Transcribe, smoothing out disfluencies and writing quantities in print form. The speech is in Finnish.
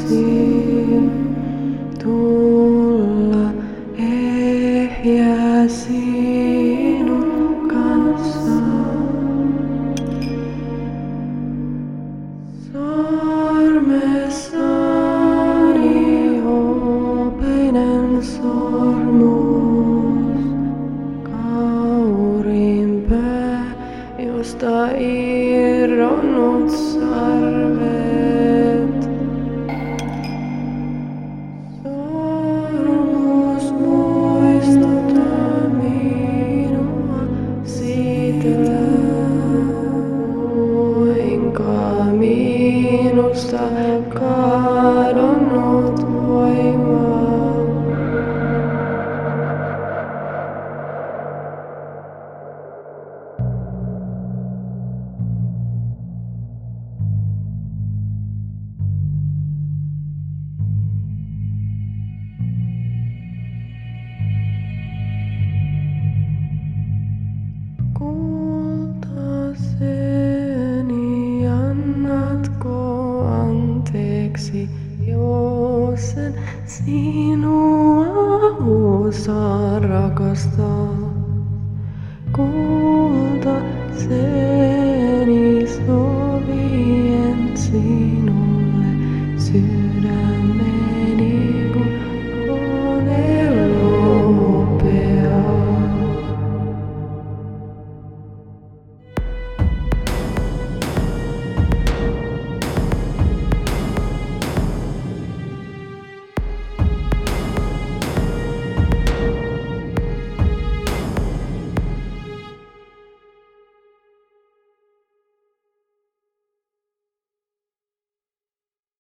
voisin tulla ehjä sinun kanssa. Sormessani hopeinen sormus, kaurin pää, josta irronnut sarvet. Sormus muistuttaa minua siitä, kuinka minusta kadonnut voima. Kultaseni, annatko anteeksi, jos en sinua osaa rakastaa? Kultaseni.